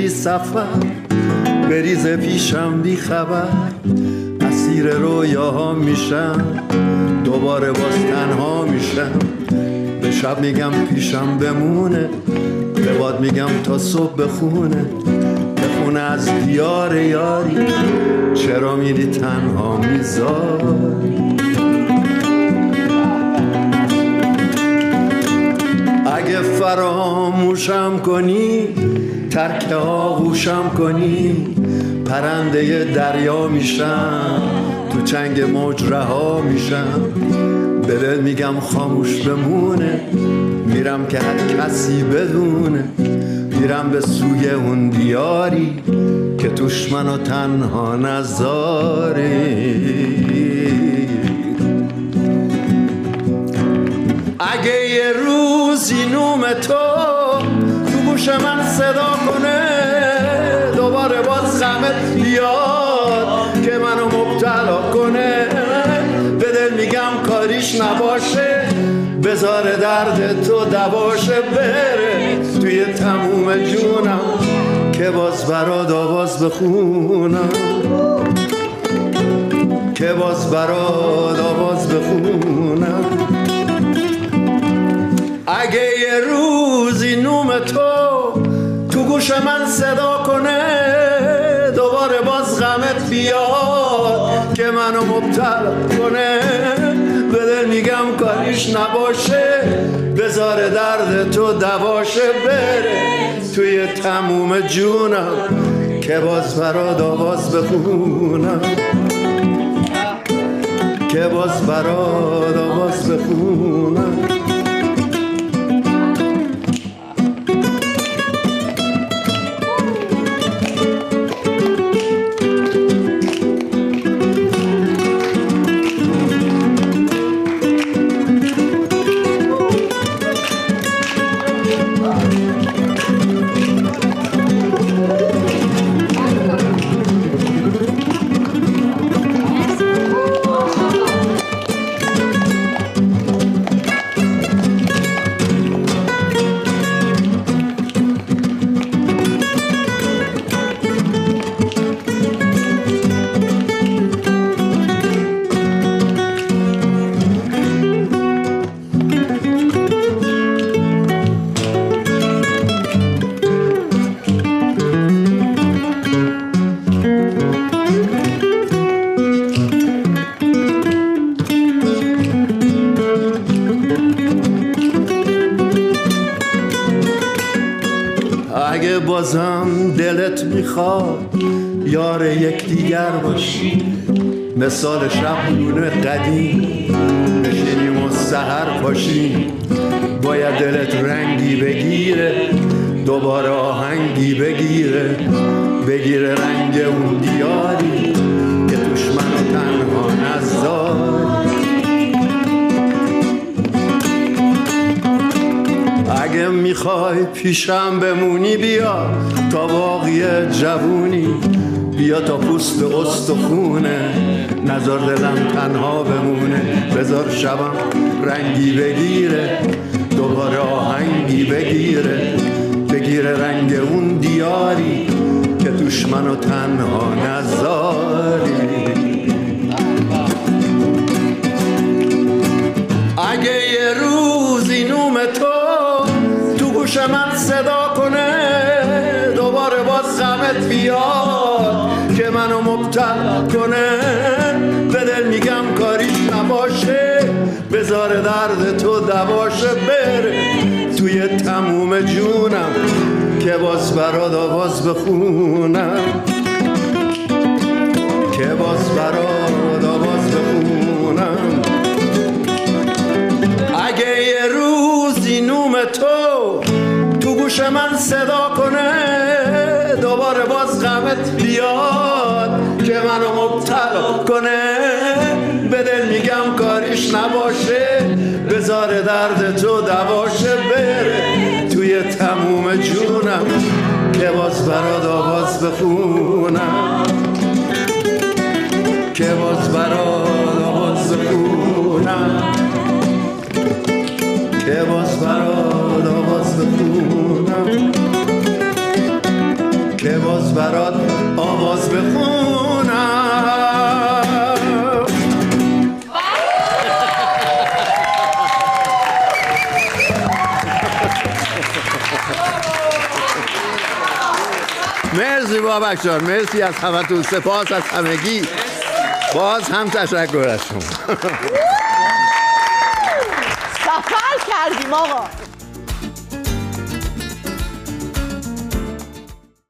بی سفر بریزه پیشم بی خبر، اسیر رویاها میشم، دوباره باز تنها میشم. به شب میگم پیشم بمونه، به باد میگم تا صبح بخونه از دیار یاری، چرا میری تنها میذاری؟ اگه فراموشم کنی، ترک آغوشم کنی، پرنده دریا میشم، تو چنگ موج رها میشم. به دل میگم خاموش بمونه، میرم که هر کسی بدونه، میرم به سوی اون دیاری که توش منو تنها نذاری. اگه یه روزی نوم تو گوش من صدا کنه، دوباره باز غمت بیاد که منو مبتلا کنه، به دل میگم کاریش نباشه، بذار درد تو دواشه، بره توی تموم جونم که باز برات آواز بخونم، که باز برات آواز بخونم. اگه یه روزی نوم تو گوش من صدا کنه، دوباره باز غمت بیاد که منو مبتلا کنه، به دل میگم کاریش نباشه، بذار درد تو دواشه، بره توی تموم جونم که باز برات آواز بخونم، که باز برات آواز بخونم. اگه بازم دلت میخواد یار یکدیگر باشی، مثال شبونه قدیم بشینیم و سحر پاشیم، باید دلت رنگی بگیره، دوباره آهنگی بگیره، بگیره رنگ اون دیاری که توش منو تنها نذاری. اگه میخوای پیشم بمونی، بیا تا باقی جوونی، بیا تا پوست استخونه، نذار دلم تنها بمونه، بذار شبم رنگی بگیره، دوباره آهنگی بگیره، بگیره رنگ اون دیاری که توش منو تنها نذاری. اگه یه روزی نوم تو گوش من صدا کنه، دوباره باز غمت بیاد که منو مبتلا کنه، به دل میگم کاریش نباشه، بذار درد تو دواشه، بره توی تموم جونم که باز برات آواز بخونم، که باز برات آواز بخونم. اگه یه روزی نوم تو گوش من صدا کنه، دوباره باز غمت بیاد که منو مبتلا کنه، به دل میگم کاریش نباشه، بذار درد تو دواشه، بره توی تموم جونم که باز برات آواز بخونم، که باز برات آواز بخونم، که باز برات آواز بخونم، مرسی بابک جان، مرسی از همتون، سپاس از همگی، باز هم تشکر از شما. سفر کردیم آقا.